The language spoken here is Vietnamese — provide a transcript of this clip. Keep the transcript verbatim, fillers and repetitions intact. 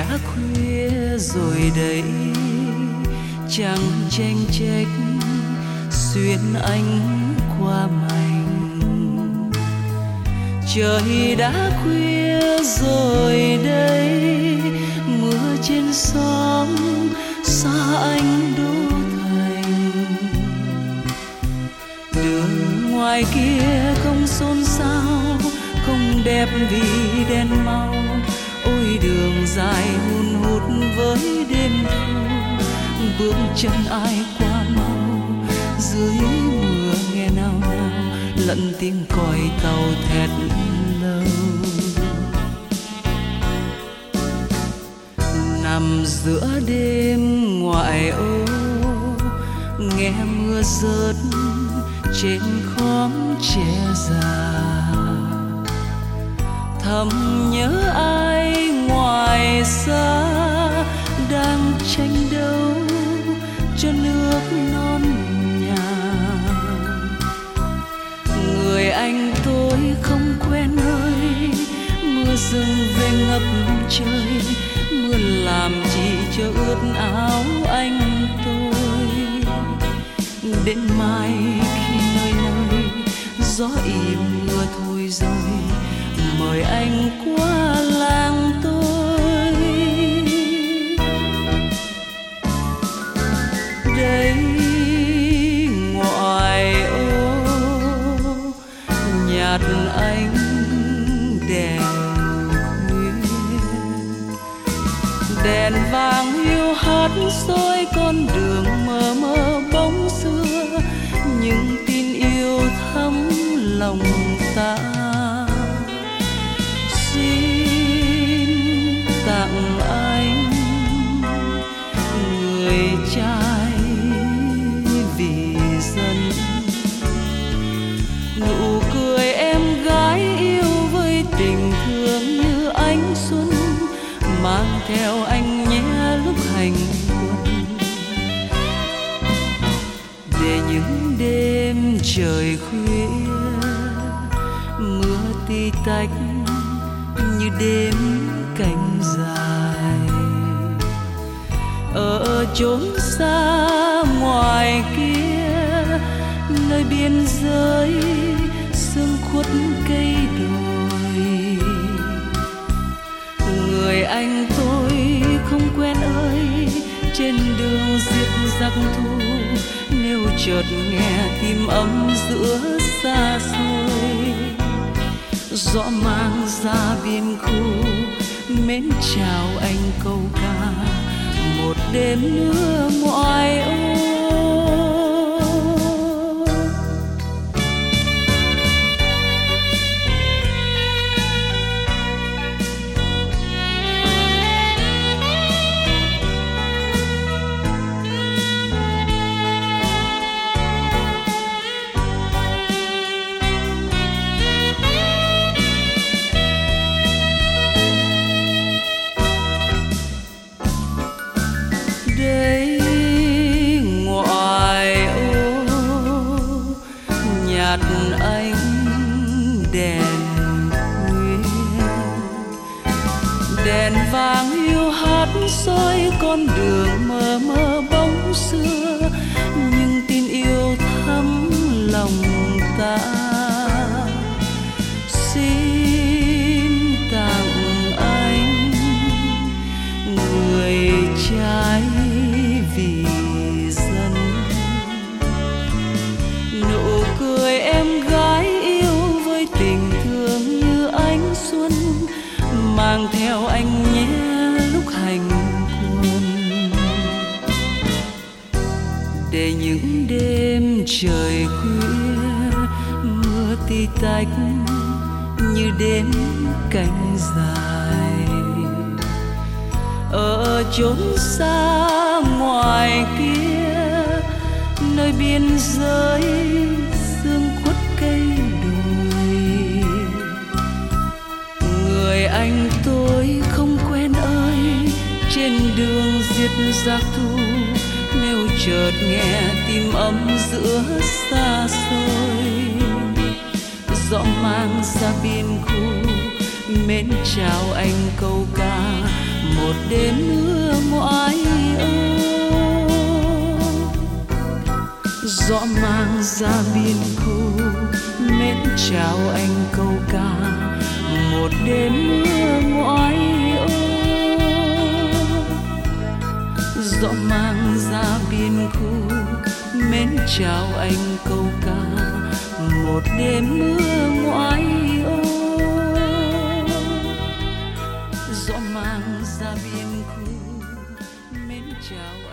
đã khuya rồi đấy, chẳng chênh chếch xuyên anh qua mảnh. Trời đã khuya rồi đây, mưa trên xóm xa anh đô thành. Đường ngoài kia không xôn xao, không đẹp vì đèn mau. Ôi đường dài hun hút với đêm thu, bước chân ai qua mau. Dưới mưa nghe nao nao, lẫn tiếng còi tàu thét lâu. Nằm giữa đêm ngoại ô, nghe mưa rớt trên khóm tre già. Thầm nhớ ai ngoài xa, đang tranh đấu cho nước non nhà. Người anh tôi không quen ơi, mưa rừng về ngập trời. Mưa làm chi cho ướt áo anh tôi. Đến mai khi nơi nơi gió im mưa thôi rồi, mời anh qua làng tôi. Đây ngoài ô nhạt ánh đèn khuya, đèn vàng hiu hắt soi con đường mờ mờ bóng xưa. Những tin yêu thắm lòng ta, xin tặng anh người trai vì dân. Nụ cười em gái yêu với tình thương như ánh xuân, mang theo anh nhé lúc hành quân. Để những đêm trời khuya, mưa tí tách như đêm cánh dài. Ở chốn xa ngoài kia, nơi biên giới sương khuất cây đồi. Người anh tôi không quen ơi, trên đường diệt giặc thu. Nếu chợt nghe tim ấm giữa xa xôi, gió mang ra biên khu mến chào anh câu ca. Một đêm nữa ngoại ô. Đây ngoài ô nhạt ánh đèn khuya, đèn vàng hiu hắt soi con đường mờ mờ bóng xưa. Nhưng tin yêu thắm lòng ta, xin tặng anh người trai vì dân. Nụ cười em gái yêu với tình thương như ánh xuân, mang theo anh nhé lúc hành quân. Để những đêm trời khuya, mưa tí tách như đêm cánh dài. Ở chốn xa ngoài kia, nơi biên giới sương khuất cây đồi. Người anh tôi không quen ơi, trên đường diệt giặc thu. Nếu chợt nghe tim ấm giữa xa xôi, gió mang ra biên khu mến chào anh câu ca. một đêm mưa ngoái ô. Gió mang ra biên khu mến chào anh câu ca, một đêm mưa ngoái ô. Gió mang ra biên khu mến chào anh câu ca, một đêm mưa ngoái ô. Gió mang ra biên khu mến chào